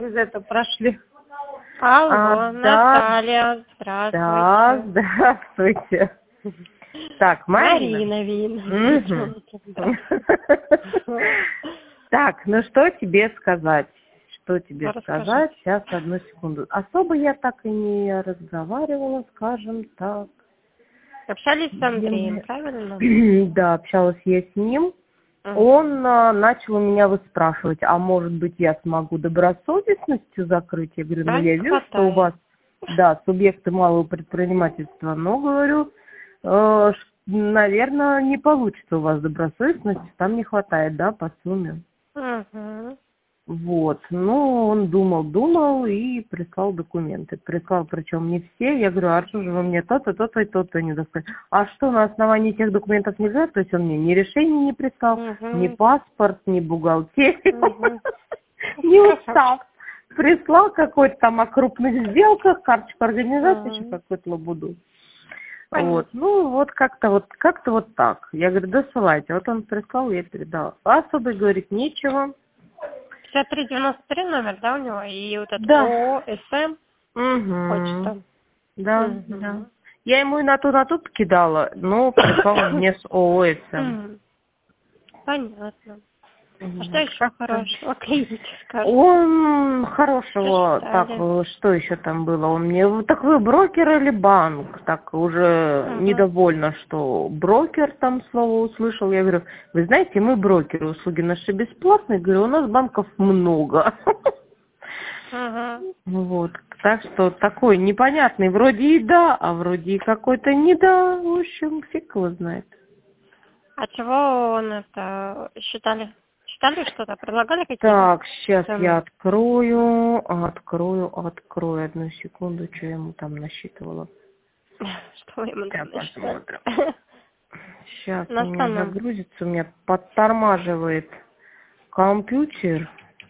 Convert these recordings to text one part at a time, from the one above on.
из этого прошли. Алло, Наталья, здравствуйте. Да, здравствуйте. Так, Марина Вина. Так, ну что тебе сказать? Что тебе Расскажи. сказать? Сейчас, одну секунду. Особо я так и не разговаривала, скажем так. Общались с Андреем, правильно? Да, общалась я с ним. Он начал у меня выспрашивать, а может быть я смогу добросовестностью закрыть? Я говорю, ну я вижу, что у вас, да, субъекты малого предпринимательства, но говорю, наверное, не получится у вас добросовестности, там не хватает, да, по сумме. Вот, ну, он думал и прислал документы. Прислал, причем не все. Я говорю, а что же вы мне то-то, то-то и то-то не доставили? А что, на основании тех документов нельзя? То есть он мне ни решение не прислал, ни паспорт, ни бухгалтерию, ни устав. Прислал какой-то там о крупных сделках, карточку организации, еще какую-то лабуду. Вот, ну, вот как-то вот так. Я говорю, досылайте. Вот он прислал, я передала. Особо, говорит, нечего. 5393 номер, да, у него? И вот это Да. ООО, СМ, почта. Да. Я ему и на ту кидала, но прислал мне с ООО СМ. Понятно. А что еще хорошего? Он хорошего, так, что еще там было? Он мне, так вы брокер или банк? Так уже недовольна, что брокер там слово услышал. Я говорю, вы знаете, мы брокеры, услуги наши бесплатные. Говорю, у нас банков много. Вот, так что такой непонятный, вроде и да, а вроде и какой-то не да. В общем, фиг его знает. А чего он это считали? Считали что-то? Предлагали какие-то? Так, сейчас я открою. Одну секунду, что я ему там насчитывала. Что ему там посмотрим. Сейчас у меня загрузится, у меня подтормаживает компьютер.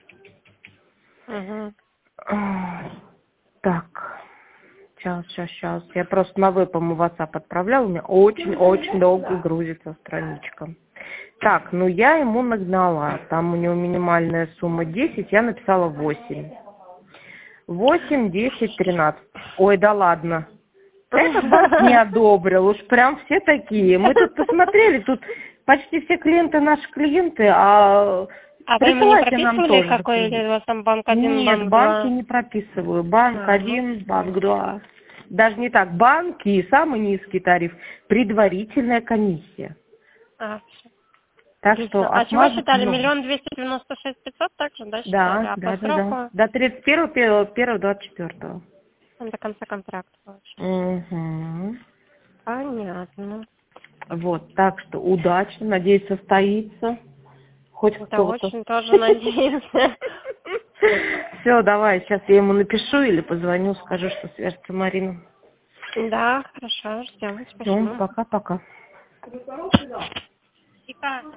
Так, сейчас. Я просто на веб ему WhatsApp отправляла, у меня очень долго грузится страничка. Так, ну я ему нагнала. Там у него минимальная сумма 10, я написала 8. 8, 10, 13. Ой, да ладно. Этот банк не одобрил, уж прям все такие. Мы тут посмотрели, тут почти все клиенты наши клиенты, а вы ему не присылайте нам прописывали, тоже. какой у вас там банк 1, Нет, банк 2? банки не прописываю. Банк 1, банк 2. Даже не так. Банки и самый низкий тариф. Предварительная комиссия. Так что а чего считали? 1 296 500 также, да, считали? Да, а по сроку? До 31.1.24. До конца контракта получается. Понятно. Вот, так что удачно, надеюсь, состоится. Хоть кто-то. Очень тоже надеемся. Все, давай, сейчас я ему напишу или позвоню, скажу, что свяжется Марина. Да, хорошо, ждем. Спасибо. Пока-пока.